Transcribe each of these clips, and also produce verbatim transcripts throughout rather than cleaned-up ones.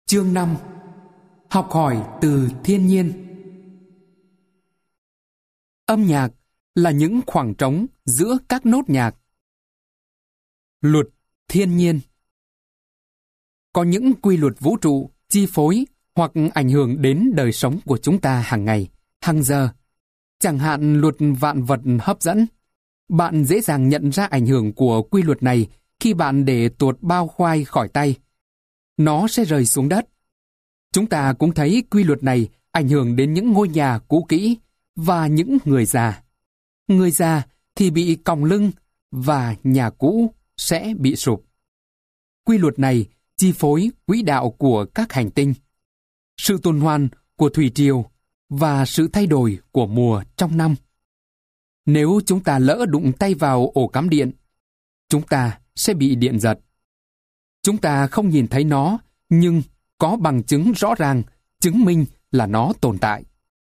Chương năm. Học hỏi từ thiên nhiên. Âm nhạc là những khoảng trống giữa các nốt nhạc. Luật thiên nhiên. Có những quy luật vũ trụ chi phối hoặc ảnh hưởng đến đời sống của chúng ta hàng ngày, hàng giờ. Chẳng hạn luật vạn vật hấp dẫn. Bạn dễ dàng nhận ra ảnh hưởng của quy luật này khi bạn để tuột bao khoai khỏi tay. Nó sẽ rơi xuống đất. Chúng ta cũng thấy quy luật này ảnh hưởng đến những ngôi nhà cũ kỹ và những người già. Người già thì bị còng lưng và nhà cũ sẽ bị sụp. Quy luật này chi phối quỹ đạo của các hành tinh, sự tuần hoàn của thủy triều và sự thay đổi của mùa trong năm. Nếu chúng ta lỡ đụng tay vào ổ cắm điện, chúng ta sẽ bị điện giật. Chúng ta không nhìn thấy nó, nhưng có bằng chứng rõ ràng chứng minh là nó tồn tại.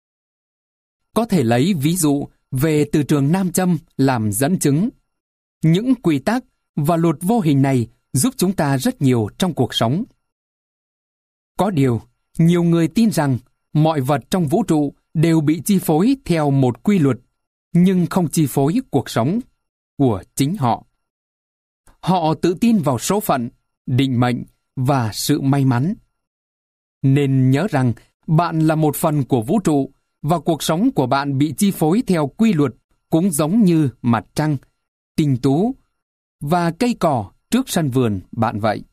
Có thể lấy ví dụ về từ trường nam châm làm dẫn chứng. Những quy tắc và luật vô hình này giúp chúng ta rất nhiều trong cuộc sống. Có điều, nhiều người tin rằng mọi vật trong vũ trụ đều bị chi phối theo một quy luật, nhưng không chi phối cuộc sống của chính họ. Họ tự tin vào số phận, định mệnh và sự may mắn. Nên nhớ rằng bạn là một phần của vũ trụ và cuộc sống của bạn bị chi phối theo quy luật cũng giống như mặt trăng, tinh tú và cây cỏ trước sân vườn bạn vậy.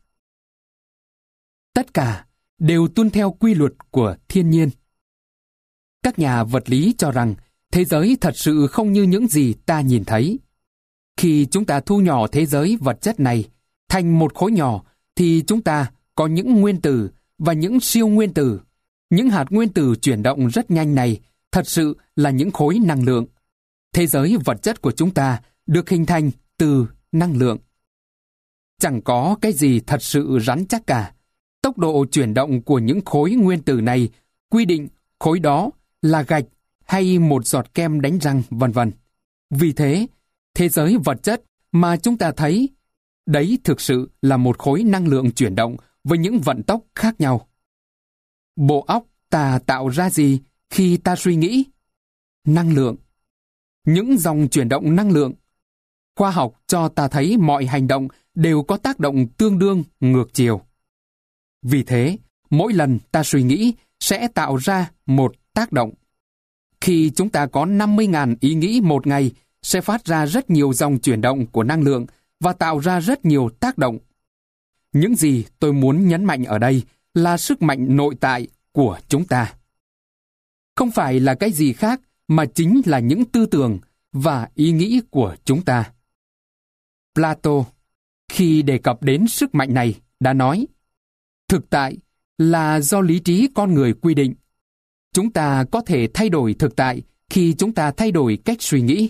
Tất cả đều tuân theo quy luật của thiên nhiên. Các nhà vật lý cho rằng thế giới thật sự không như những gì ta nhìn thấy. Khi chúng ta thu nhỏ thế giới vật chất này thành một khối nhỏ thì chúng ta có những nguyên tử và những siêu nguyên tử. Những hạt nguyên tử chuyển động rất nhanh này thật sự là những khối năng lượng. Thế giới vật chất của chúng ta được hình thành từ năng lượng. Chẳng có cái gì thật sự rắn chắc cả. Tốc độ chuyển động của những khối nguyên tử này quy định khối đó là gạch hay một giọt kem đánh răng, vân vân. Vì thế, thế giới vật chất mà chúng ta thấy, đấy thực sự là một khối năng lượng chuyển động với những vận tốc khác nhau. Bộ óc ta tạo ra gì khi ta suy nghĩ? Năng lượng. Những dòng chuyển động năng lượng. Khoa học cho ta thấy mọi hành động đều có tác động tương đương ngược chiều. Vì thế, mỗi lần ta suy nghĩ sẽ tạo ra một tác động. Khi chúng ta có năm mươi nghìn ý nghĩ một ngày, sẽ phát ra rất nhiều dòng chuyển động của năng lượng và tạo ra rất nhiều tác động. Những gì tôi muốn nhấn mạnh ở đây là sức mạnh nội tại của chúng ta. Không phải là cái gì khác mà chính là những tư tưởng và ý nghĩ của chúng ta. Plato, khi đề cập đến sức mạnh này, đã nói, thực tại là do lý trí con người quy định. Chúng ta có thể thay đổi thực tại khi chúng ta thay đổi cách suy nghĩ.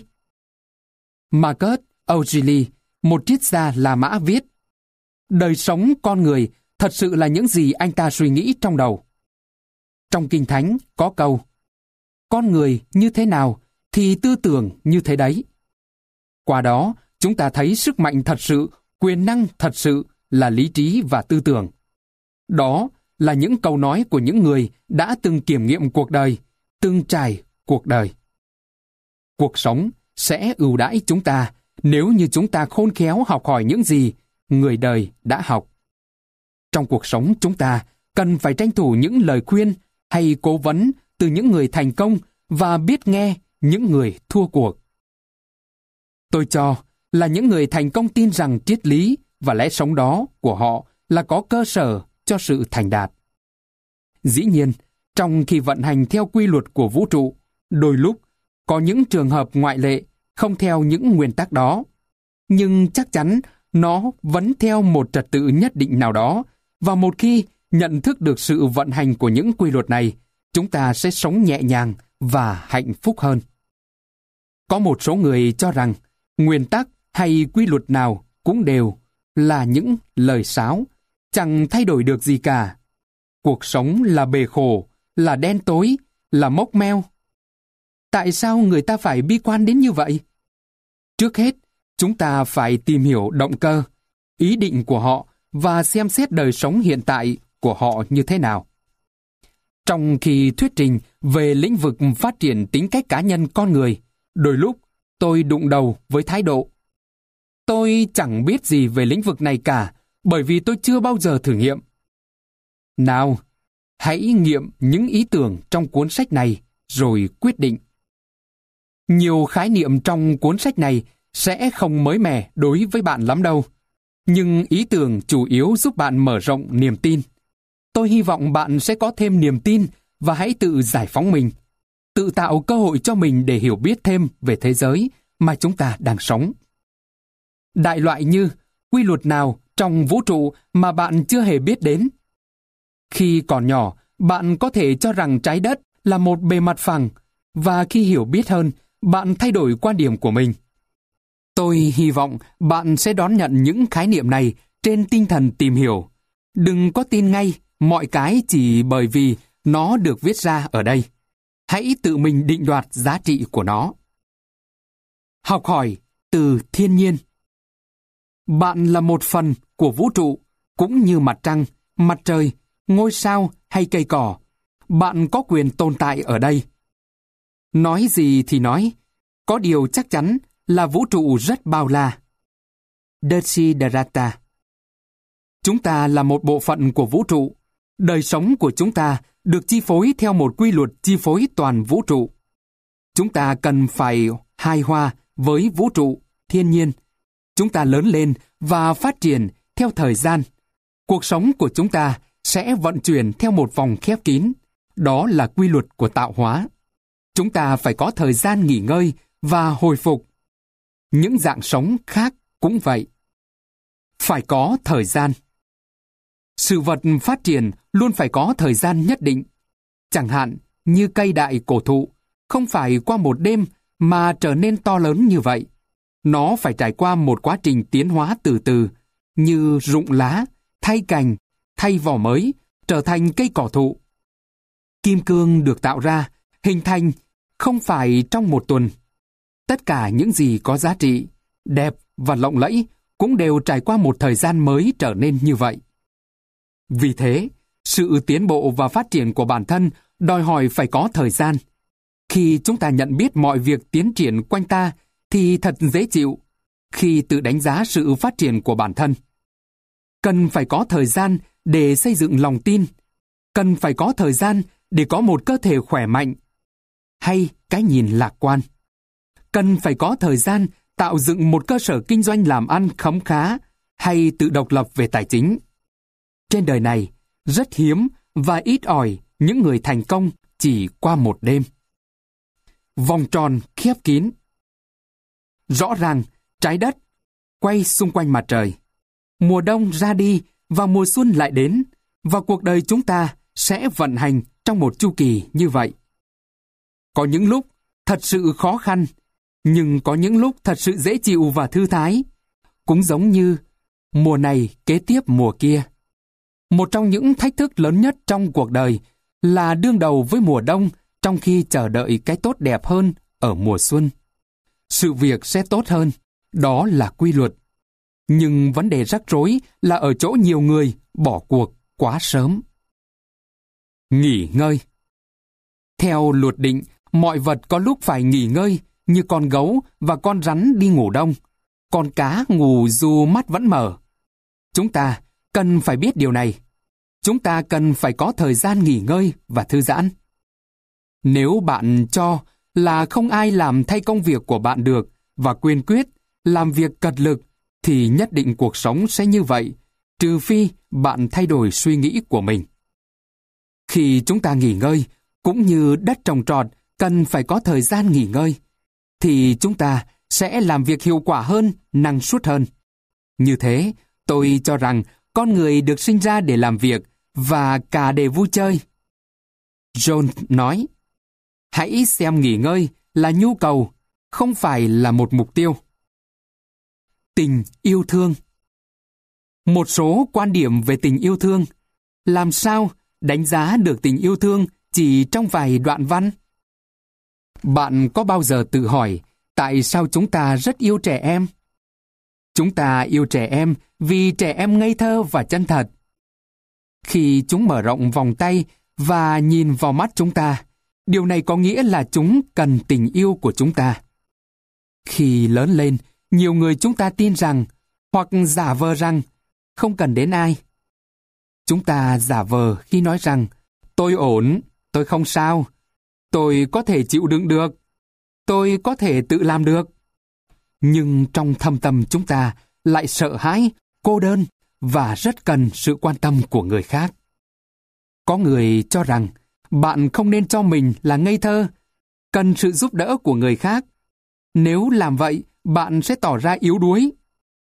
Marcus Aurelius, một triết gia La Mã viết, đời sống con người thật sự là những gì anh ta suy nghĩ trong đầu. Trong Kinh Thánh có câu, con người như thế nào thì tư tưởng như thế đấy. Qua đó, chúng ta thấy sức mạnh thật sự, quyền năng thật sự là lý trí và tư tưởng. Đó là những câu nói của những người đã từng kiểm nghiệm cuộc đời, từng trải cuộc đời. Cuộc sống sẽ ưu đãi chúng ta nếu như chúng ta khôn khéo học hỏi những gì người đời đã học. Trong cuộc sống chúng ta cần phải tranh thủ những lời khuyên hay cố vấn từ những người thành công và biết nghe những người thua cuộc. Tôi cho là những người thành công tin rằng triết lý và lẽ sống đó của họ là có cơ sở cho sự thành đạt. Dĩ nhiên, trong khi vận hành theo quy luật của vũ trụ, đôi lúc có những trường hợp ngoại lệ không theo những nguyên tắc đó. Nhưng chắc chắn nó vẫn theo một trật tự nhất định nào đó, và một khi nhận thức được sự vận hành của những quy luật này, chúng ta sẽ sống nhẹ nhàng và hạnh phúc hơn. Có một số người cho rằng nguyên tắc hay quy luật nào cũng đều là những lời sáo, chẳng thay đổi được gì cả. Cuộc sống là bề khổ, là đen tối, là mốc meo. Tại sao người ta phải bi quan đến như vậy? Trước hết, chúng ta phải tìm hiểu động cơ, ý định của họ và xem xét đời sống hiện tại của họ như thế nào. Trong khi thuyết trình về lĩnh vực phát triển tính cách cá nhân con người, đôi lúc tôi đụng đầu với thái độ: tôi chẳng biết gì về lĩnh vực này cả, bởi vì tôi chưa bao giờ thử nghiệm. Nào, hãy nghiệm những ý tưởng trong cuốn sách này rồi quyết định. Nhiều khái niệm trong cuốn sách này sẽ không mới mẻ đối với bạn lắm đâu, nhưng ý tưởng chủ yếu giúp bạn mở rộng niềm tin. Tôi hy vọng bạn sẽ có thêm niềm tin và hãy tự giải phóng mình, tự tạo cơ hội cho mình để hiểu biết thêm về thế giới mà chúng ta đang sống. Đại loại như quy luật nào trong vũ trụ mà bạn chưa hề biết đến. Khi còn nhỏ, bạn có thể cho rằng trái đất là một bề mặt phẳng, và khi hiểu biết hơn, bạn thay đổi quan điểm của mình. Tôi hy vọng bạn sẽ đón nhận những khái niệm này trên tinh thần tìm hiểu. Đừng có tin ngay mọi cái chỉ bởi vì nó được viết ra ở đây. Hãy tự mình định đoạt giá trị của nó. Học hỏi từ thiên nhiên. Bạn là một phần của vũ trụ, cũng như mặt trăng, mặt trời, ngôi sao hay cây cỏ. Bạn có quyền tồn tại ở đây. Nói gì thì nói, có điều chắc chắn là vũ trụ rất bao la. Desiderata. Chúng ta là một bộ phận của vũ trụ. Đời sống của chúng ta được chi phối theo một quy luật chi phối toàn vũ trụ. Chúng ta cần phải hài hòa với vũ trụ, thiên nhiên. Chúng ta lớn lên và phát triển theo thời gian. Cuộc sống của chúng ta sẽ vận chuyển theo một vòng khép kín. Đó là quy luật của tạo hóa. Chúng ta phải có thời gian nghỉ ngơi và hồi phục. Những dạng sống khác cũng vậy. Phải có thời gian. Sự vật phát triển luôn phải có thời gian nhất định. Chẳng hạn như cây đại cổ thụ, không phải qua một đêm mà trở nên to lớn như vậy. Nó phải trải qua một quá trình tiến hóa từ từ, như rụng lá, thay cành, thay vỏ mới, trở thành cây cỏ thụ. Kim cương được tạo ra, hình thành không phải trong một tuần. Tất cả những gì có giá trị, đẹp và lộng lẫy cũng đều trải qua một thời gian mới trở nên như vậy. Vì thế, sự tiến bộ và phát triển của bản thân đòi hỏi phải có thời gian. Khi chúng ta nhận biết mọi việc tiến triển quanh ta thì thật dễ chịu khi tự đánh giá sự phát triển của bản thân. Cần phải có thời gian để xây dựng lòng tin. Cần phải có thời gian để có một cơ thể khỏe mạnh hay cái nhìn lạc quan. Cần phải có thời gian tạo dựng một cơ sở kinh doanh làm ăn khấm khá hay tự độc lập về tài chính. Trên đời này, rất hiếm và ít ỏi những người thành công chỉ qua một đêm. Vòng tròn khép kín. Rõ ràng, trái đất quay xung quanh mặt trời. Mùa đông ra đi và mùa xuân lại đến, và cuộc đời chúng ta sẽ vận hành trong một chu kỳ như vậy. Có những lúc thật sự khó khăn, nhưng có những lúc thật sự dễ chịu và thư thái. Cũng giống như mùa này kế tiếp mùa kia. Một trong những thách thức lớn nhất trong cuộc đời là đương đầu với mùa đông trong khi chờ đợi cái tốt đẹp hơn ở mùa xuân. Sự việc sẽ tốt hơn, đó là quy luật. Nhưng vấn đề rắc rối là ở chỗ nhiều người bỏ cuộc quá sớm. Nghỉ ngơi. Theo luật định, mọi vật có lúc phải nghỉ ngơi, như con gấu và con rắn đi ngủ đông. Con cá ngủ dù mắt vẫn mở. Chúng ta cần phải biết điều này. Chúng ta cần phải có thời gian nghỉ ngơi và thư giãn. Nếu bạn cho là không ai làm thay công việc của bạn được và kiên quyết làm việc cật lực, thì nhất định cuộc sống sẽ như vậy, trừ phi bạn thay đổi suy nghĩ của mình. Khi chúng ta nghỉ ngơi, cũng như đất trồng trọt cần phải có thời gian nghỉ ngơi, thì chúng ta sẽ làm việc hiệu quả hơn, năng suất hơn. Như thế, tôi cho rằng con người được sinh ra để làm việc và cả để vui chơi. John nói, hãy xem nghỉ ngơi là nhu cầu, không phải là một mục tiêu. Tình yêu thương. Một số quan điểm về tình yêu thương. Làm sao đánh giá được tình yêu thương chỉ trong vài đoạn văn? Bạn có bao giờ tự hỏi tại sao chúng ta rất yêu trẻ em? Chúng ta yêu trẻ em vì trẻ em ngây thơ và chân thật. Khi chúng mở rộng vòng tay và nhìn vào mắt chúng ta, điều này có nghĩa là chúng cần tình yêu của chúng ta. Khi lớn lên, nhiều người chúng ta tin rằng, hoặc giả vờ rằng, không cần đến ai. Chúng ta giả vờ khi nói rằng, tôi ổn, tôi không sao, tôi có thể chịu đựng được, tôi có thể tự làm được. Nhưng trong thâm tâm chúng ta lại sợ hãi, cô đơn và rất cần sự quan tâm của người khác. Có người cho rằng bạn không nên cho mình là ngây thơ, cần sự giúp đỡ của người khác. Nếu làm vậy, bạn sẽ tỏ ra yếu đuối.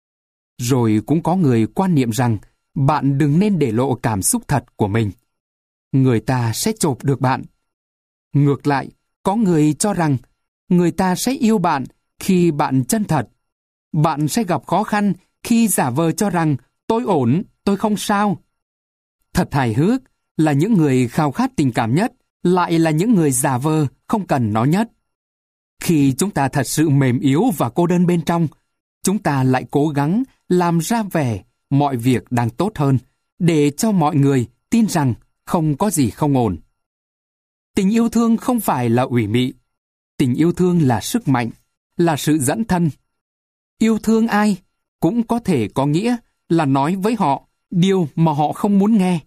Rồi cũng có người quan niệm rằng bạn đừng nên để lộ cảm xúc thật của mình. Người ta sẽ chộp được bạn. Ngược lại, có người cho rằng người ta sẽ yêu bạn khi bạn chân thật. Bạn sẽ gặp khó khăn khi giả vờ cho rằng tôi ổn, tôi không sao. Thật hài hước là những người khao khát tình cảm nhất lại là những người giả vờ không cần nó nhất. Khi chúng ta thật sự mềm yếu và cô đơn bên trong, chúng ta lại cố gắng làm ra vẻ mọi việc đang tốt hơn để cho mọi người tin rằng không có gì không ổn. Tình yêu thương không phải là ủy mị. Tình yêu thương là sức mạnh, là sự dẫn thân. Yêu thương ai cũng có thể có nghĩa là nói với họ điều mà họ không muốn nghe.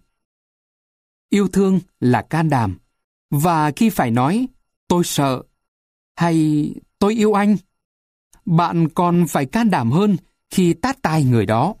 Yêu thương là can đảm, và khi phải nói tôi sợ hay tôi yêu anh, bạn còn phải can đảm hơn khi tát tai người đó.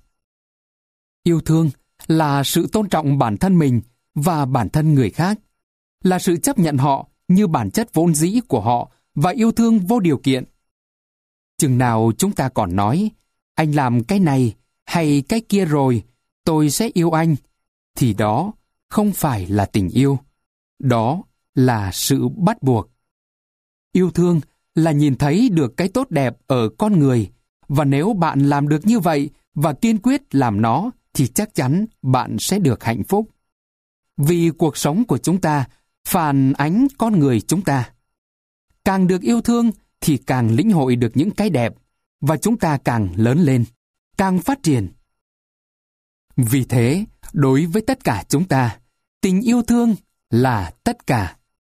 Yêu thương là sự tôn trọng bản thân mình và bản thân người khác, là sự chấp nhận họ như bản chất vốn dĩ của họ và yêu thương vô điều kiện. Chừng nào chúng ta còn nói, anh làm cái này hay cái kia rồi, tôi sẽ yêu anh, thì đó không phải là tình yêu. Đó là sự bắt buộc. Yêu thương là nhìn thấy được cái tốt đẹp ở con người, và nếu bạn làm được như vậy và kiên quyết làm nó, thì chắc chắn bạn sẽ được hạnh phúc. Vì cuộc sống của chúng ta phản ánh con người chúng ta. Càng được yêu thương thì càng lĩnh hội được những cái đẹp, và chúng ta càng lớn lên, càng phát triển. Vì thế, đối với tất cả chúng ta, tình yêu thương là tất cả.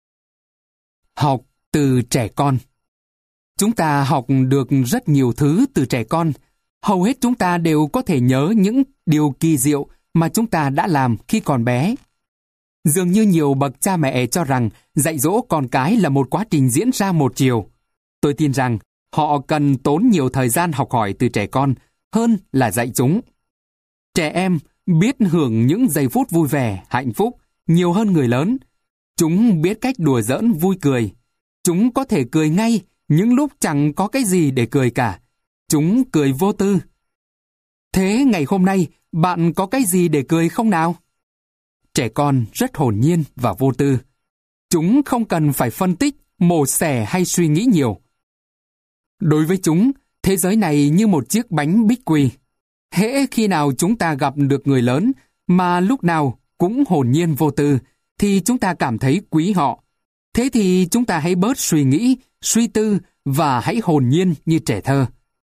Học từ trẻ con. Chúng ta học được rất nhiều thứ từ trẻ con. Hầu hết chúng ta đều có thể nhớ những điều kỳ diệu mà chúng ta đã làm khi còn bé. Dường như nhiều bậc cha mẹ cho rằng dạy dỗ con cái là một quá trình diễn ra một chiều. Tôi tin rằng họ cần tốn nhiều thời gian học hỏi từ trẻ con hơn là dạy chúng. Trẻ em biết hưởng những giây phút vui vẻ, hạnh phúc nhiều hơn người lớn. Chúng biết cách đùa giỡn vui cười. Chúng có thể cười ngay những lúc chẳng có cái gì để cười cả. Chúng cười vô tư. Thế ngày hôm nay, bạn có cái gì để cười không nào? Trẻ con rất hồn nhiên và vô tư. Chúng không cần phải phân tích, mổ xẻ hay suy nghĩ nhiều. Đối với chúng, thế giới này như một chiếc bánh bích quy. Hễ khi nào chúng ta gặp được người lớn mà lúc nào cũng hồn nhiên vô tư, thì chúng ta cảm thấy quý họ. Thế thì chúng ta hãy bớt suy nghĩ, suy tư và hãy hồn nhiên như trẻ thơ.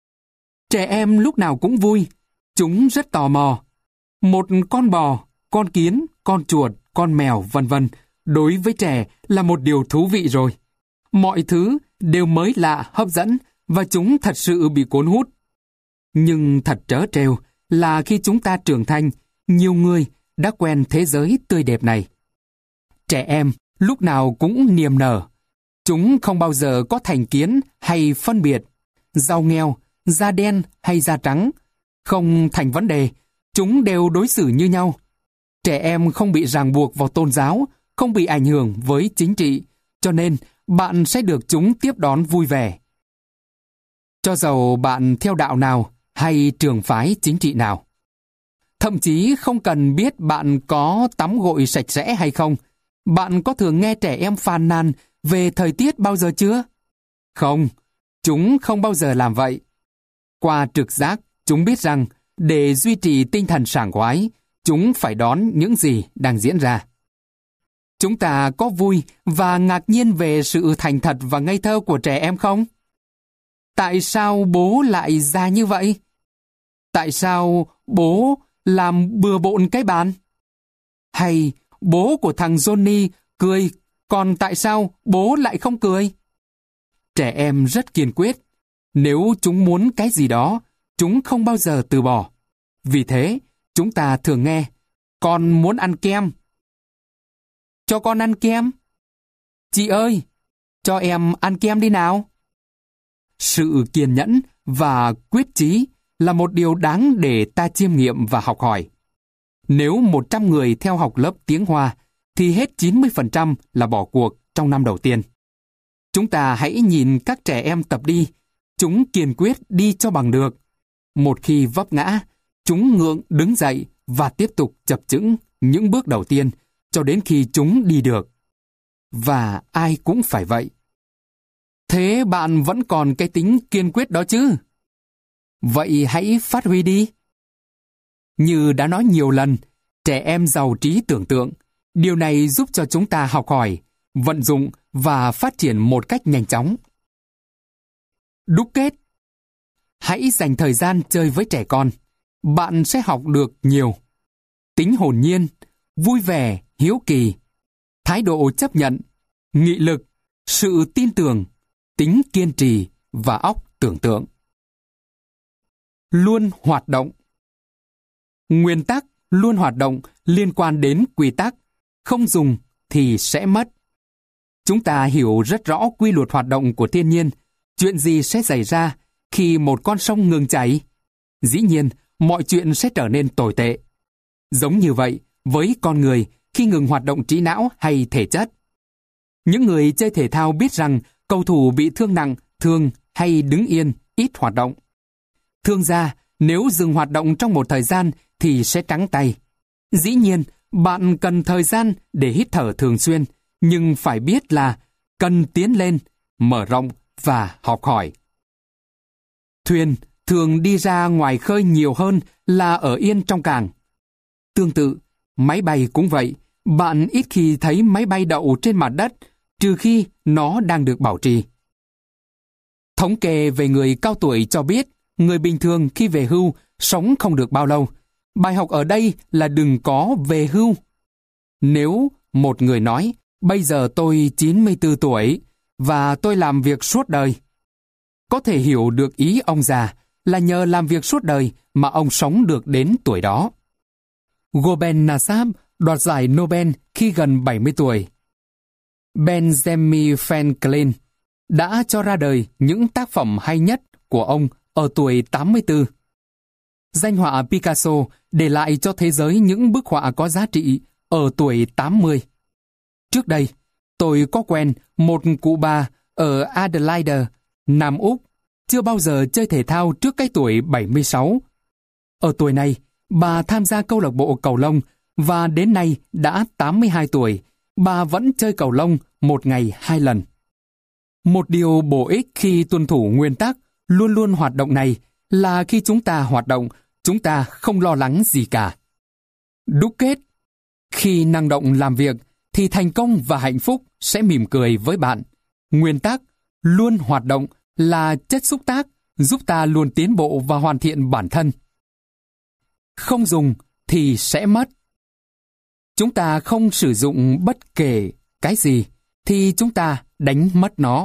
Trẻ em lúc nào cũng vui. Chúng rất tò mò. Một con bò, con kiến, con chuột, con mèo, vân vân đối với trẻ là một điều thú vị rồi. Mọi thứ đều mới lạ, hấp dẫn và chúng thật sự bị cuốn hút. Nhưng thật trớ trêu là khi chúng ta trưởng thành, nhiều người đã quen thế giới tươi đẹp này. Trẻ em lúc nào cũng niềm nở. Chúng không bao giờ có thành kiến hay phân biệt, giàu nghèo, da đen hay da trắng. Không thành vấn đề, chúng đều đối xử như nhau. Trẻ em không bị ràng buộc vào tôn giáo, không bị ảnh hưởng với chính trị, cho nên bạn sẽ được chúng tiếp đón vui vẻ. Cho dầu bạn theo đạo nào hay trường phái chính trị nào. Thậm chí không cần biết bạn có tắm gội sạch sẽ hay không. Bạn có thường nghe trẻ em phàn nàn về thời tiết bao giờ chưa? Không, chúng không bao giờ làm vậy. Qua trực giác, chúng biết rằng để duy trì tinh thần sảng khoái, chúng phải đón những gì đang diễn ra. Chúng ta có vui và ngạc nhiên về sự thành thật và ngây thơ của trẻ em không? Tại sao bố lại ra như vậy? Tại sao bố làm bừa bộn cái bàn? Hay bố của thằng Johnny cười, còn tại sao bố lại không cười? Trẻ em rất kiên quyết. Nếu chúng muốn cái gì đó, chúng không bao giờ từ bỏ. Vì thế, chúng ta thường nghe, con muốn ăn kem. Cho con ăn kem. Chị ơi, cho em ăn kem đi nào. Sự kiên nhẫn và quyết chí là một điều đáng để ta chiêm nghiệm và học hỏi. Nếu một trăm người theo học lớp tiếng Hoa, thì hết chín mươi phần trăm là bỏ cuộc trong năm đầu tiên. Chúng ta hãy nhìn các trẻ em tập đi, chúng kiên quyết đi cho bằng được. Một khi vấp ngã, chúng ngượng đứng dậy và tiếp tục chập chững những bước đầu tiên cho đến khi chúng đi được. Và ai cũng phải vậy. Thế bạn vẫn còn cái tính kiên quyết đó chứ? Vậy hãy phát huy đi. Như đã nói nhiều lần, trẻ em giàu trí tưởng tượng. Điều này giúp cho chúng ta học hỏi, vận dụng và phát triển một cách nhanh chóng. Đúc kết. Hãy dành thời gian chơi với trẻ con. Bạn sẽ học được nhiều. Tính hồn nhiên, vui vẻ, hiếu kỳ, thái độ chấp nhận, nghị lực, sự tin tưởng, tính kiên trì và óc tưởng tượng. Luôn hoạt động. Nguyên tắc luôn hoạt động liên quan đến quy tắc, không dùng thì sẽ mất. Chúng ta hiểu rất rõ quy luật hoạt động của thiên nhiên. Chuyện gì sẽ xảy ra khi một con sông ngừng chảy? Dĩ nhiên, mọi chuyện sẽ trở nên tồi tệ. Giống như vậy với con người khi ngừng hoạt động trí não hay thể chất. Những người chơi thể thao biết rằng cầu thủ bị thương nặng thường hay đứng yên, ít hoạt động. Thương gia, nếu dừng hoạt động trong một thời gian thì sẽ trắng tay. Dĩ nhiên, bạn cần thời gian để hít thở thường xuyên, nhưng phải biết là cần tiến lên, mở rộng và học hỏi. Thuyền thường đi ra ngoài khơi nhiều hơn là ở yên trong cảng. Tương tự, máy bay cũng vậy. Bạn ít khi thấy máy bay đậu trên mặt đất, trừ khi nó đang được bảo trì. Thống kê về người cao tuổi cho biết, người bình thường khi về hưu sống không được bao lâu. Bài học ở đây là đừng có về hưu. Nếu một người nói, bây giờ tôi chín mươi tư tuổi và tôi làm việc suốt đời, có thể hiểu được ý ông già là nhờ làm việc suốt đời mà ông sống được đến tuổi đó. Goben Nasab đoạt giải Nobel khi gần bảy mươi tuổi. Benjamin Franklin đã cho ra đời những tác phẩm hay nhất của ông ở tuổi tám mươi tư. Danh họa Picasso để lại cho thế giới những bức họa có giá trị ở tuổi tám mươi. Trước đây, tôi có quen một cụ bà ở Adelaide, Nam Úc, chưa bao giờ chơi thể thao trước cái tuổi bảy mươi sáu. Ở tuổi này, bà tham gia câu lạc bộ cầu lông và đến nay đã tám mươi hai tuổi, bà vẫn chơi cầu lông một ngày hai lần. Một điều bổ ích khi tuân thủ nguyên tắc luôn luôn hoạt động này là khi chúng ta hoạt động, chúng ta không lo lắng gì cả. Đúc kết. Khi năng động làm việc, thì thành công và hạnh phúc sẽ mỉm cười với bạn. Nguyên tắc luôn hoạt động là chất xúc tác giúp ta luôn tiến bộ và hoàn thiện bản thân. Không dùng thì sẽ mất. Chúng ta không sử dụng bất kể cái gì thì chúng ta đánh mất nó.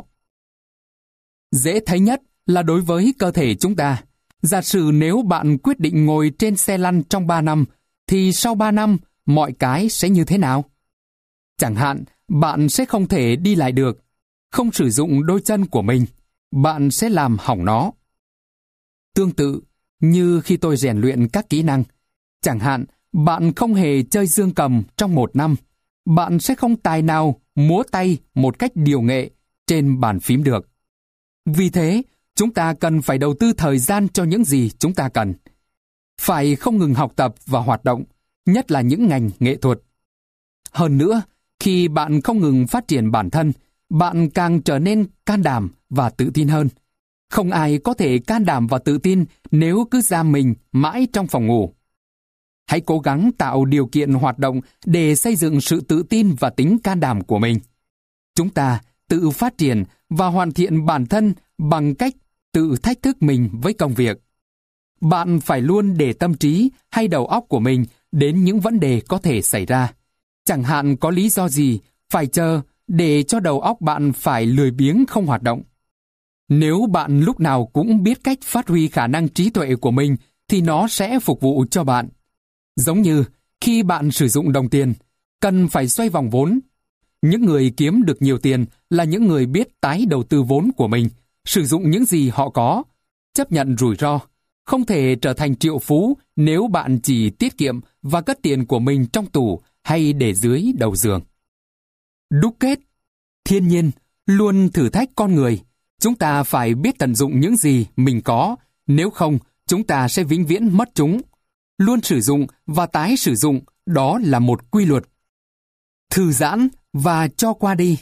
Dễ thấy nhất là đối với cơ thể chúng ta. Giả sử nếu bạn quyết định ngồi trên xe lăn trong ba năm, thì sau ba năm mọi cái sẽ như thế nào? Chẳng hạn, bạn sẽ không thể đi lại được, không sử dụng đôi chân của mình, bạn sẽ làm hỏng nó. Tương tự, như khi tôi rèn luyện các kỹ năng, chẳng hạn, bạn không hề chơi dương cầm trong một năm, bạn sẽ không tài nào múa tay một cách điều nghệ trên bàn phím được. Vì thế, chúng ta cần phải đầu tư thời gian cho những gì chúng ta cần. Phải không ngừng học tập và hoạt động, nhất là những ngành nghệ thuật. Hơn nữa, khi bạn không ngừng phát triển bản thân, bạn càng trở nên can đảm và tự tin hơn. Không ai có thể can đảm và tự tin nếu cứ giam mình mãi trong phòng ngủ. Hãy cố gắng tạo điều kiện hoạt động để xây dựng sự tự tin và tính can đảm của mình. Chúng ta tự phát triển và hoàn thiện bản thân bằng cách tự thách thức mình với công việc. Bạn phải luôn để tâm trí hay đầu óc của mình đến những vấn đề có thể xảy ra. Chẳng hạn có lý do gì phải chờ để cho đầu óc bạn phải lười biếng không hoạt động. Nếu bạn lúc nào cũng biết cách phát huy khả năng trí tuệ của mình thì nó sẽ phục vụ cho bạn. Giống như khi bạn sử dụng đồng tiền, cần phải xoay vòng vốn. Những người kiếm được nhiều tiền là những người biết tái đầu tư vốn của mình, sử dụng những gì họ có, chấp nhận rủi ro. Không thể trở thành triệu phú nếu bạn chỉ tiết kiệm và cất tiền của mình trong tủ hay để dưới đầu giường. Đúc kết, thiên nhiên luôn thử thách con người. Chúng ta phải biết tận dụng những gì mình có, nếu không chúng ta sẽ vĩnh viễn mất chúng. Luôn sử dụng và tái sử dụng, đó là một quy luật. Thư giãn và cho qua đi.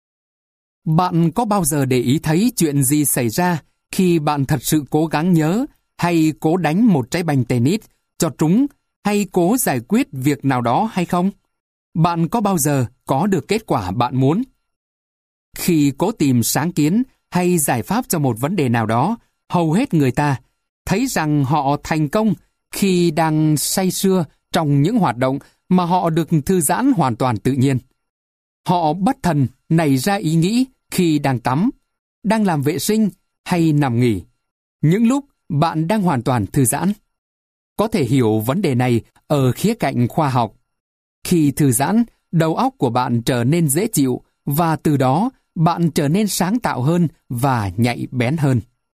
Bạn có bao giờ để ý thấy chuyện gì xảy ra khi bạn thật sự cố gắng nhớ hay cố đánh một trái banh tennis cho trúng hay cố giải quyết việc nào đó hay không? Bạn có bao giờ có được kết quả bạn muốn? Khi cố tìm sáng kiến hay giải pháp cho một vấn đề nào đó, hầu hết người ta thấy rằng họ thành công khi đang say sưa trong những hoạt động mà họ được thư giãn hoàn toàn tự nhiên. Họ bất thần nảy ra ý nghĩ khi đang tắm, đang làm vệ sinh hay nằm nghỉ, những lúc bạn đang hoàn toàn thư giãn. Có thể hiểu vấn đề này ở khía cạnh khoa học. Khi thư giãn, đầu óc của bạn trở nên dễ chịu và từ đó bạn trở nên sáng tạo hơn và nhạy bén hơn.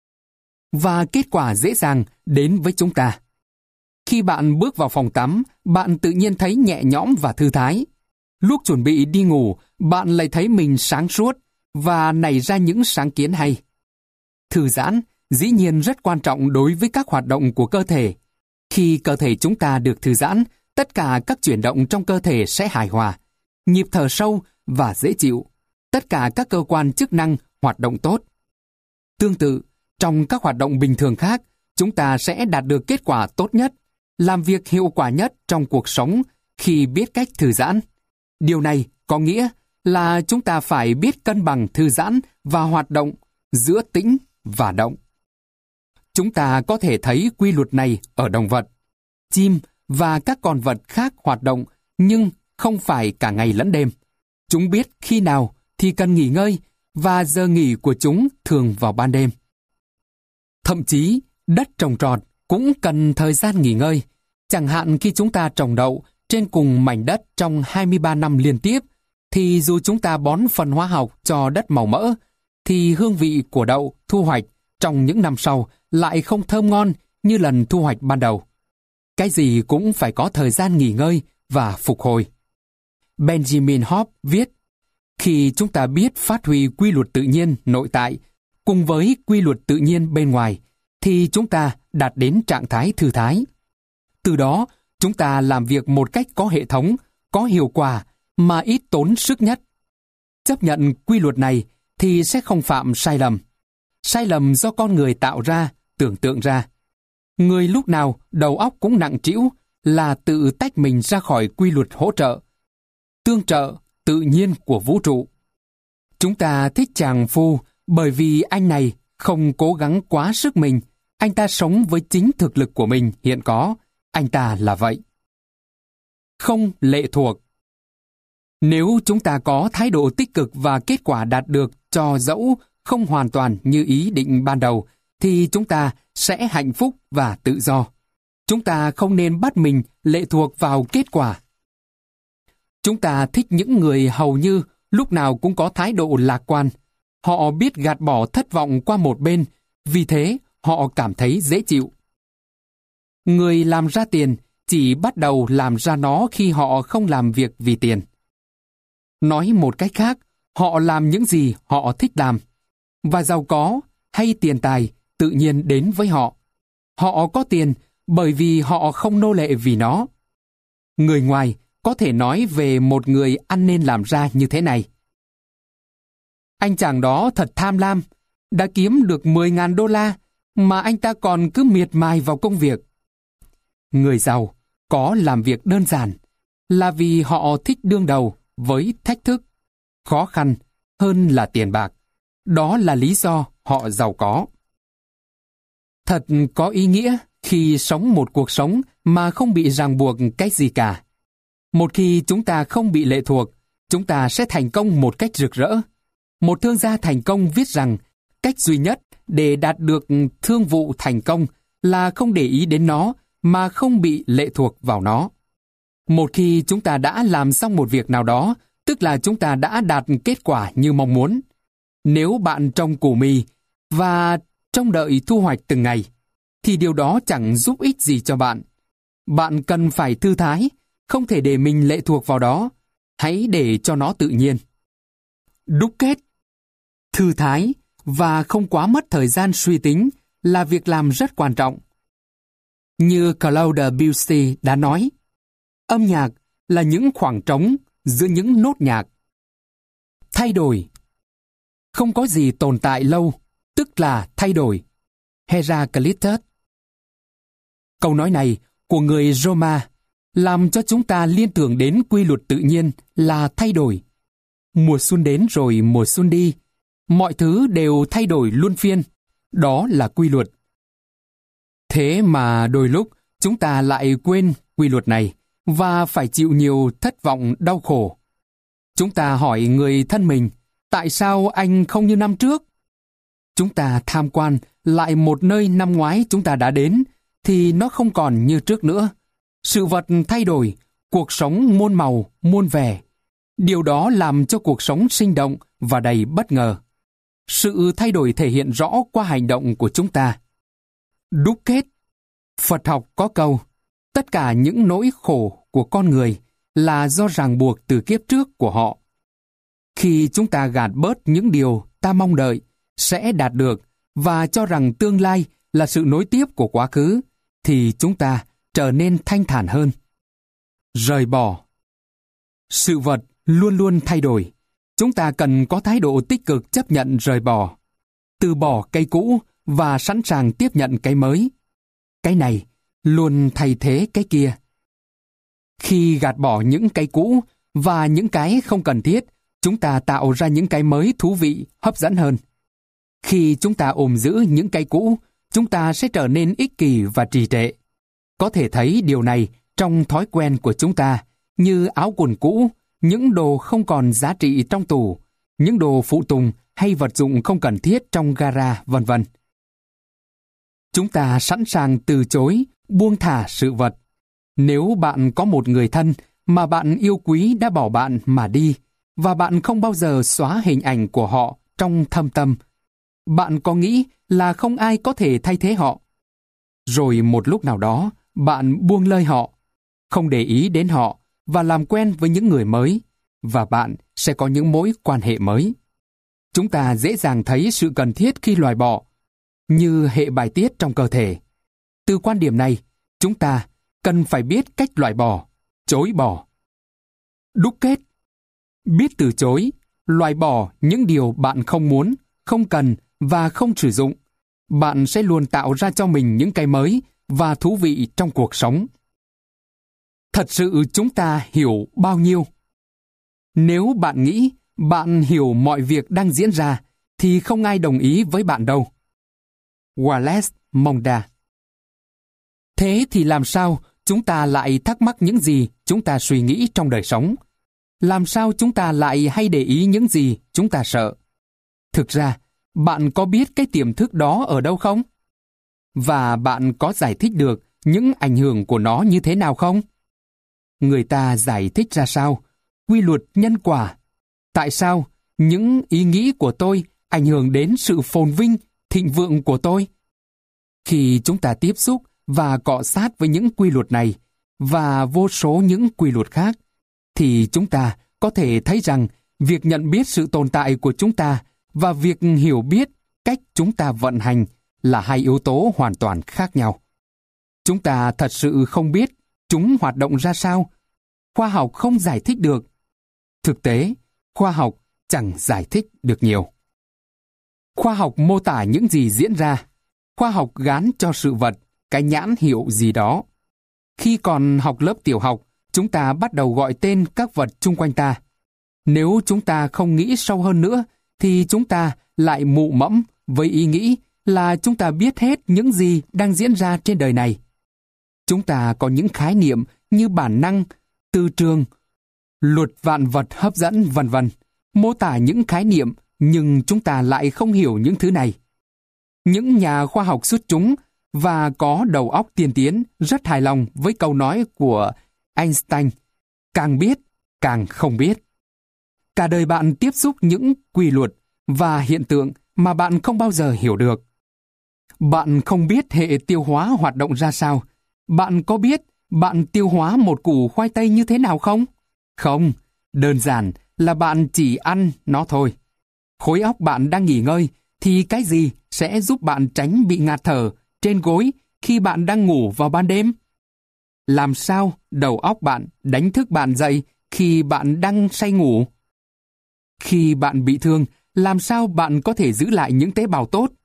Và kết quả dễ dàng đến với chúng ta. Khi bạn bước vào phòng tắm, bạn tự nhiên thấy nhẹ nhõm và thư thái. Lúc chuẩn bị đi ngủ, bạn lại thấy mình sáng suốt và nảy ra những sáng kiến hay. Thư giãn dĩ nhiên rất quan trọng đối với các hoạt động của cơ thể. Khi cơ thể chúng ta được thư giãn, tất cả các chuyển động trong cơ thể sẽ hài hòa, nhịp thở sâu và dễ chịu. Tất cả các cơ quan chức năng hoạt động tốt. Tương tự, trong các hoạt động bình thường khác, chúng ta sẽ đạt được kết quả tốt nhất, làm việc hiệu quả nhất trong cuộc sống khi biết cách thư giãn. Điều này có nghĩa là chúng ta phải biết cân bằng thư giãn và hoạt động giữa tĩnh và động. Chúng ta có thể thấy quy luật này ở động vật. Chim và các con vật khác hoạt động nhưng không phải cả ngày lẫn đêm. Chúng biết khi nào thì cần nghỉ ngơi và giờ nghỉ của chúng thường vào ban đêm. Thậm chí, đất trồng trọt cũng cần thời gian nghỉ ngơi. Chẳng hạn khi chúng ta trồng đậu trên cùng mảnh đất trong hai mươi ba năm liên tiếp, thì dù chúng ta bón phân hóa học cho đất màu mỡ, thì hương vị của đậu thu hoạch trong những năm sau lại không thơm ngon như lần thu hoạch ban đầu. Cái gì cũng phải có thời gian nghỉ ngơi và phục hồi. Benjamin Hope viết, khi chúng ta biết phát huy quy luật tự nhiên nội tại cùng với quy luật tự nhiên bên ngoài, thì chúng ta đạt đến trạng thái thư thái. Từ đó, chúng ta làm việc một cách có hệ thống, có hiệu quả mà ít tốn sức nhất. Chấp nhận quy luật này thì sẽ không phạm sai lầm. Sai lầm do con người tạo ra, tưởng tượng ra. Người lúc nào đầu óc cũng nặng trĩu là tự tách mình ra khỏi quy luật hỗ trợ, tương trợ tự nhiên của vũ trụ. Chúng ta thích chàng phu bởi vì anh này không cố gắng quá sức mình. Anh ta sống với chính thực lực của mình hiện có. Anh ta là vậy. Không lệ thuộc. Nếu chúng ta có thái độ tích cực và kết quả đạt được cho dẫu không hoàn toàn như ý định ban đầu, thì chúng ta sẽ hạnh phúc và tự do. Chúng ta không nên bắt mình lệ thuộc vào kết quả. Chúng ta thích những người hầu như lúc nào cũng có thái độ lạc quan. Họ biết gạt bỏ thất vọng qua một bên, vì thế họ cảm thấy dễ chịu. Người làm ra tiền chỉ bắt đầu làm ra nó khi họ không làm việc vì tiền. Nói một cách khác, họ làm những gì họ thích làm. Và giàu có hay tiền tài tự nhiên đến với họ. Họ có tiền bởi vì họ không nô lệ vì nó. Người ngoài có thể nói về một người ăn nên làm ra như thế này. Anh chàng đó thật tham lam, đã kiếm được mười nghìn đô la mà anh ta còn cứ miệt mài vào công việc. Người giàu có làm việc đơn giản là vì họ thích đương đầu với thách thức, khó khăn hơn là tiền bạc. Đó là lý do họ giàu có. Thật có ý nghĩa khi sống một cuộc sống mà không bị ràng buộc cái gì cả. Một khi chúng ta không bị lệ thuộc, chúng ta sẽ thành công một cách rực rỡ. Một thương gia thành công viết rằng cách duy nhất để đạt được thương vụ thành công là không để ý đến nó mà không bị lệ thuộc vào nó. Một khi chúng ta đã làm xong một việc nào đó, tức là chúng ta đã đạt kết quả như mong muốn. Nếu bạn trồng củ mì và trông đợi thu hoạch từng ngày, thì điều đó chẳng giúp ích gì cho bạn. Bạn cần phải thư thái, không thể để mình lệ thuộc vào đó. Hãy để cho nó tự nhiên. Đúc kết, thư thái và không quá mất thời gian suy tính là việc làm rất quan trọng. Như Claude Debussy đã nói, âm nhạc là những khoảng trống giữa những nốt nhạc. Thay đổi. Không có gì tồn tại lâu, tức là thay đổi. Heraclitus. Câu nói này của người Roma làm cho chúng ta liên tưởng đến quy luật tự nhiên là thay đổi. Mùa xuân đến rồi mùa xuân đi, mọi thứ đều thay đổi luân phiên, đó là quy luật. Thế mà đôi lúc chúng ta lại quên quy luật này và phải chịu nhiều thất vọng đau khổ. Chúng ta hỏi người thân mình, tại sao anh không như năm trước? Chúng ta tham quan lại một nơi năm ngoái chúng ta đã đến, thì nó không còn như trước nữa. Sự vật thay đổi, cuộc sống muôn màu, muôn vẻ. Điều đó làm cho cuộc sống sinh động và đầy bất ngờ. Sự thay đổi thể hiện rõ qua hành động của chúng ta. Đúc kết. Phật học có câu, tất cả những nỗi khổ của con người là do ràng buộc từ kiếp trước của họ. Khi chúng ta gạt bớt những điều ta mong đợi sẽ đạt được và cho rằng tương lai là sự nối tiếp của quá khứ, thì chúng ta trở nên thanh thản hơn. Rời bỏ. Sự vật luôn luôn thay đổi. Chúng ta cần có thái độ tích cực chấp nhận rời bỏ, từ bỏ cái cũ và sẵn sàng tiếp nhận cái mới. Cái này luôn thay thế cái kia. Khi gạt bỏ những cái cũ và những cái không cần thiết, chúng ta tạo ra những cái mới thú vị, hấp dẫn hơn. Khi chúng ta ôm giữ những cái cũ, chúng ta sẽ trở nên ích kỷ và trì trệ. Có thể thấy điều này trong thói quen của chúng ta, như áo quần cũ, những đồ không còn giá trị trong tủ, những đồ phụ tùng hay vật dụng không cần thiết trong gara, vân vân. Chúng ta sẵn sàng từ chối, buông thả sự vật. Nếu bạn có một người thân mà bạn yêu quý đã bỏ bạn mà đi, và bạn không bao giờ xóa hình ảnh của họ trong thâm tâm, bạn có nghĩ là không ai có thể thay thế họ. Rồi một lúc nào đó, bạn buông lơi họ, không để ý đến họ và làm quen với những người mới, và bạn sẽ có những mối quan hệ mới. Chúng ta dễ dàng thấy sự cần thiết khi loại bỏ, như hệ bài tiết trong cơ thể. Từ quan điểm này, chúng ta cần phải biết cách loại bỏ, chối bỏ. Đúc kết. Biết từ chối, loại bỏ những điều bạn không muốn, không cần và không sử dụng. Bạn sẽ luôn tạo ra cho mình những cái mới và thú vị trong cuộc sống. Thật sự chúng ta hiểu bao nhiêu? Nếu bạn nghĩ bạn hiểu mọi việc đang diễn ra, thì không ai đồng ý với bạn đâu. Wallace Monda. Thế thì làm sao chúng ta lại thắc mắc những gì chúng ta suy nghĩ trong đời sống? Làm sao chúng ta lại hay để ý những gì chúng ta sợ? Thực ra, bạn có biết cái tiềm thức đó ở đâu không? Và bạn có giải thích được những ảnh hưởng của nó như thế nào không? Người ta giải thích ra sao? Quy luật nhân quả. Tại sao những ý nghĩ của tôi ảnh hưởng đến sự phồn vinh, thịnh vượng của tôi? Khi chúng ta tiếp xúc và cọ sát với những quy luật này và vô số những quy luật khác, thì chúng ta có thể thấy rằng việc nhận biết sự tồn tại của chúng ta và việc hiểu biết cách chúng ta vận hành là hai yếu tố hoàn toàn khác nhau. Chúng ta thật sự không biết chúng hoạt động ra sao. Khoa học không giải thích được. Thực tế, khoa học chẳng giải thích được nhiều. Khoa học mô tả những gì diễn ra. Khoa học gán cho sự vật cái nhãn hiệu gì đó. Khi còn học lớp tiểu học, chúng ta bắt đầu gọi tên các vật chung quanh ta. Nếu chúng ta không nghĩ sâu hơn nữa, thì chúng ta lại mụ mẫm với ý nghĩ là chúng ta biết hết những gì đang diễn ra trên đời này. Chúng ta có những khái niệm như bản năng, từ trường, luật vạn vật hấp dẫn, vân vân, mô tả những khái niệm, nhưng chúng ta lại không hiểu những thứ này. Những nhà khoa học xuất chúng và có đầu óc tiên tiến rất hài lòng với câu nói của Einstein: càng biết, càng không biết. Cả đời bạn tiếp xúc những quy luật và hiện tượng mà bạn không bao giờ hiểu được. Bạn không biết hệ tiêu hóa hoạt động ra sao. Bạn có biết bạn tiêu hóa một củ khoai tây như thế nào không? Không, đơn giản là bạn chỉ ăn nó thôi. Khối óc bạn đang nghỉ ngơi, thì cái gì sẽ giúp bạn tránh bị ngạt thở trên gối khi bạn đang ngủ vào ban đêm? Làm sao đầu óc bạn đánh thức bạn dậy khi bạn đang say ngủ? Khi bạn bị thương, làm sao bạn có thể giữ lại những tế bào tốt?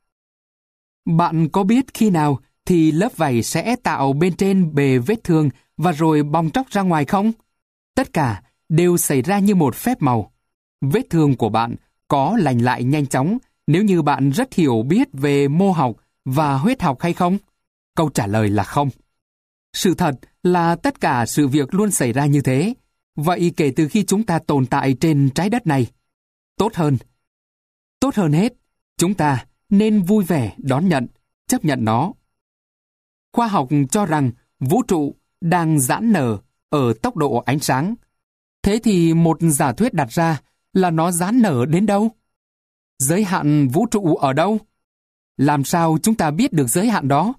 Bạn có biết khi nào thì lớp vảy sẽ tạo bên trên bề vết thương và rồi bong tróc ra ngoài không? Tất cả đều xảy ra như một phép màu. Vết thương của bạn có lành lại nhanh chóng nếu như bạn rất hiểu biết về mô học và huyết học hay không? Câu trả lời là không. Sự thật là tất cả sự việc luôn xảy ra như thế. Vậy kể từ khi chúng ta tồn tại trên trái đất này, tốt hơn, tốt hơn hết, chúng ta nên vui vẻ đón nhận, chấp nhận nó. Khoa học cho rằng vũ trụ đang giãn nở ở tốc độ ánh sáng. Thế thì một giả thuyết đặt ra là nó giãn nở đến đâu? Giới hạn vũ trụ ở đâu? Làm sao chúng ta biết được giới hạn đó?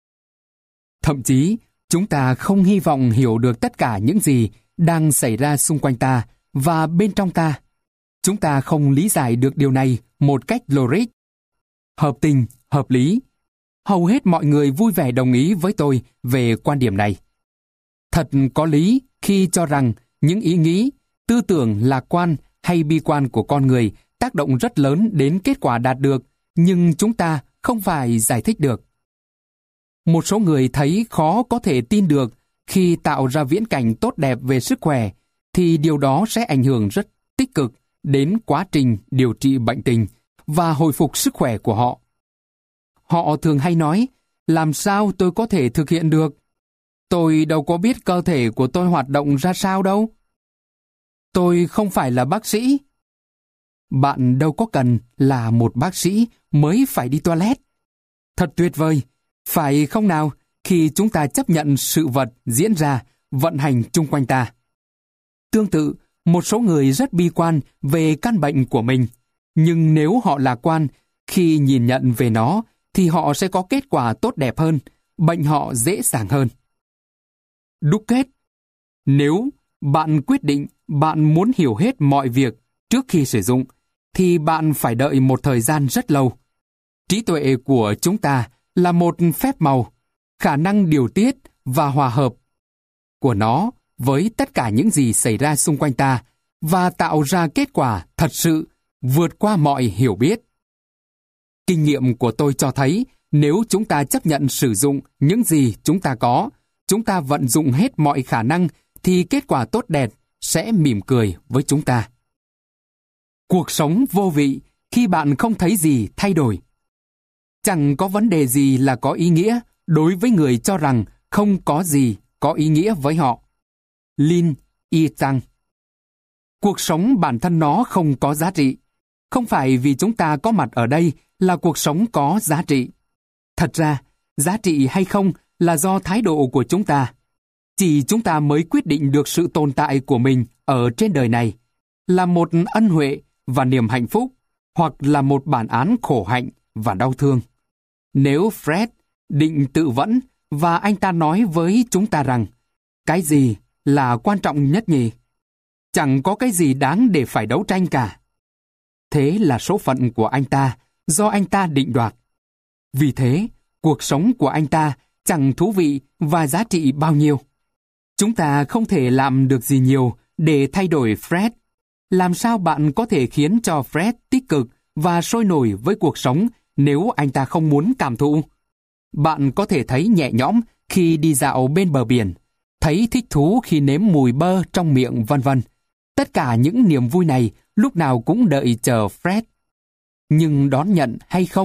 Thậm chí, chúng ta không hy vọng hiểu được tất cả những gì đang xảy ra xung quanh ta và bên trong ta. Chúng ta không lý giải được điều này một cách logic, hợp tình, hợp lý. Hầu hết mọi người vui vẻ đồng ý với tôi về quan điểm này. Thật có lý khi cho rằng những ý nghĩ, tư tưởng lạc quan hay bi quan của con người tác động rất lớn đến kết quả đạt được, nhưng chúng ta không phải giải thích được. Một số người thấy khó có thể tin được khi tạo ra viễn cảnh tốt đẹp về sức khỏe, thì điều đó sẽ ảnh hưởng rất tích cực đến quá trình điều trị bệnh tình và hồi phục sức khỏe của họ. Họ thường hay nói, làm sao tôi có thể thực hiện được? Tôi đâu có biết cơ thể của tôi hoạt động ra sao đâu. Tôi không phải là bác sĩ. Bạn đâu có cần là một bác sĩ mới phải đi toilet. Thật tuyệt vời, phải không nào, khi chúng ta chấp nhận sự vật diễn ra, vận hành chung quanh ta. Tương tự, một số người rất bi quan về căn bệnh của mình, nhưng nếu họ lạc quan khi nhìn nhận về nó, thì họ sẽ có kết quả tốt đẹp hơn, bệnh họ dễ dàng hơn. Đúc kết: nếu bạn quyết định bạn muốn hiểu hết mọi việc trước khi sử dụng, thì bạn phải đợi một thời gian rất lâu. Trí tuệ của chúng ta là một phép màu, khả năng điều tiết và hòa hợp của nó với tất cả những gì xảy ra xung quanh ta và tạo ra kết quả thật sự vượt qua mọi hiểu biết. Kinh nghiệm của tôi cho thấy nếu chúng ta chấp nhận sử dụng những gì chúng ta có, chúng ta vận dụng hết mọi khả năng, thì kết quả tốt đẹp sẽ mỉm cười với chúng ta. Cuộc sống vô vị khi bạn không thấy gì thay đổi. Chẳng có vấn đề gì là có ý nghĩa đối với người cho rằng không có gì có ý nghĩa với họ. Lin Y-Tang. Cuộc sống bản thân nó không có giá trị. Không phải vì chúng ta có mặt ở đây là cuộc sống có giá trị. Thật ra, giá trị hay không là do thái độ của chúng ta. Chỉ chúng ta mới quyết định được sự tồn tại của mình ở trên đời này, là một ân huệ và niềm hạnh phúc, hoặc là một bản án khổ hạnh và đau thương. Nếu Fred định tự vẫn và anh ta nói với chúng ta rằng cái gì là quan trọng nhất nhỉ? Chẳng có cái gì đáng để phải đấu tranh cả. Thế là số phận của anh ta, do anh ta định đoạt. Vì thế, cuộc sống của anh ta chẳng thú vị và giá trị bao nhiêu. Chúng ta không thể làm được gì nhiều để thay đổi Fred. Làm sao bạn có thể khiến cho Fred tích cực và sôi nổi với cuộc sống nếu anh ta không muốn cảm thụ? Bạn có thể thấy nhẹ nhõm khi đi dạo bên bờ biển, thấy thích thú khi nếm mùi bơ trong miệng, vân vân. Tất cả những niềm vui này lúc nào cũng đợi chờ Fred. Nhưng đón nhận hay không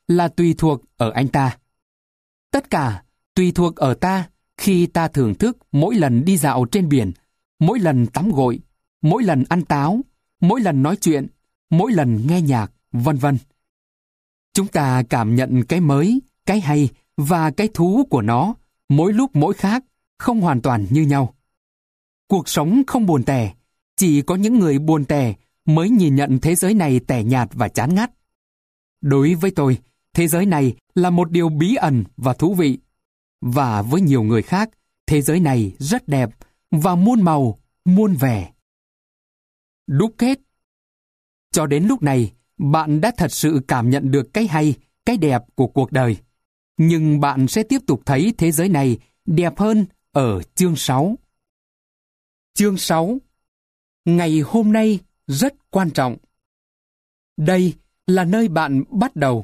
là tùy thuộc ở anh ta. Tất cả tùy thuộc ở ta khi ta thưởng thức mỗi lần đi dạo trên biển, mỗi lần tắm gội, mỗi lần ăn táo, mỗi lần nói chuyện, mỗi lần nghe nhạc, vân vân. Chúng ta cảm nhận cái mới, cái hay và cái thú của nó mỗi lúc mỗi khác, không hoàn toàn như nhau. Cuộc sống không buồn tẻ, chỉ có những người buồn tẻ mới nhìn nhận thế giới này tẻ nhạt và chán ngắt. Đối với tôi, thế giới này là một điều bí ẩn và thú vị. Và với nhiều người khác, thế giới này rất đẹp và muôn màu, muôn vẻ. Đúc kết. Cho đến lúc này, bạn đã thật sự cảm nhận được cái hay, cái đẹp của cuộc đời. Nhưng bạn sẽ tiếp tục thấy thế giới này đẹp hơn ở chương sáu. Chương sáu. Ngày hôm nay rất quan trọng. Đây là nơi bạn bắt đầu.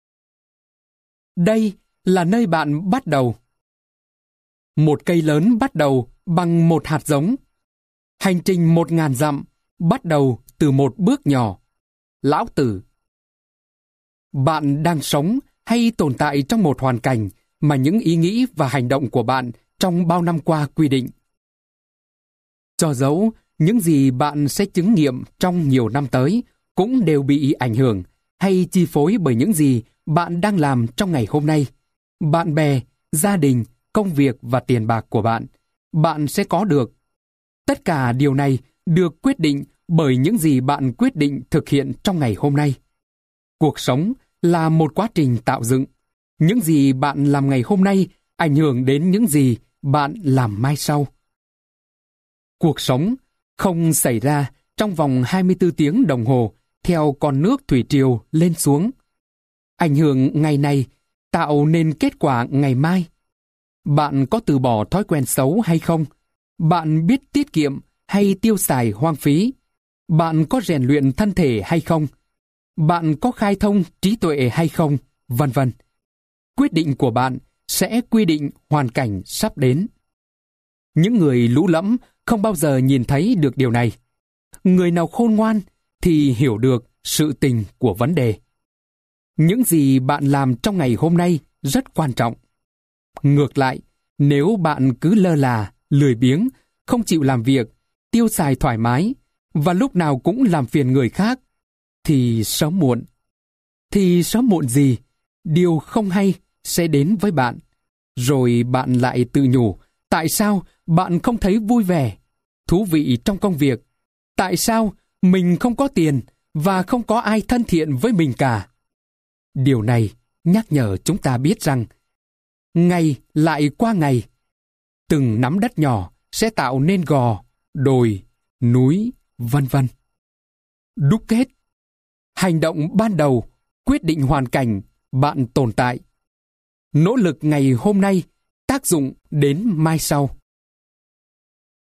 Đây là nơi bạn bắt đầu. Một cây lớn bắt đầu bằng một hạt giống. Hành trình một ngàn dặm bắt đầu từ một bước nhỏ. Lão Tử. Bạn đang sống hay tồn tại trong một hoàn cảnh mà những ý nghĩ và hành động của bạn trong bao năm qua quy định. Cho dẫu những gì bạn sẽ chứng nghiệm trong nhiều năm tới cũng đều bị ảnh hưởng hay chi phối bởi những gì bạn đang làm trong ngày hôm nay, bạn bè, gia đình, công việc và tiền bạc của bạn, bạn sẽ có được. Tất cả điều này được quyết định bởi những gì bạn quyết định thực hiện trong ngày hôm nay. Cuộc sống là một quá trình tạo dựng. Những gì bạn làm ngày hôm nay ảnh hưởng đến những gì bạn làm mai sau. Cuộc sống không xảy ra trong vòng hai mươi bốn tiếng đồng hồ theo con nước thủy triều lên xuống. Ảnh hưởng ngày này tạo nên kết quả ngày mai. Bạn có từ bỏ thói quen xấu hay không? Bạn biết tiết kiệm hay tiêu xài hoang phí? Bạn có rèn luyện thân thể hay không? Bạn có khai thông trí tuệ hay không? Vân vân. Quyết định của bạn sẽ quy định hoàn cảnh sắp đến. Những người lũ lẫm không bao giờ nhìn thấy được điều này. Người nào khôn ngoan thì hiểu được sự tình của vấn đề. Những gì bạn làm trong ngày hôm nay rất quan trọng. Ngược lại, nếu bạn cứ lơ là, lười biếng, không chịu làm việc, tiêu xài thoải mái và lúc nào cũng làm phiền người khác, thì sớm muộn, thì sớm muộn gì, điều không hay sẽ đến với bạn. Rồi bạn lại tự nhủ, tại sao bạn không thấy vui vẻ, thú vị trong công việc? Tại sao mình không có tiền và không có ai thân thiện với mình cả? Điều này nhắc nhở chúng ta biết rằng, ngày lại qua ngày, từng nắm đất nhỏ sẽ tạo nên gò, đồi, núi, vân vân. Đúc kết. Hành động ban đầu quyết định hoàn cảnh bạn tồn tại. Nỗ lực ngày hôm nay tác dụng đến mai sau.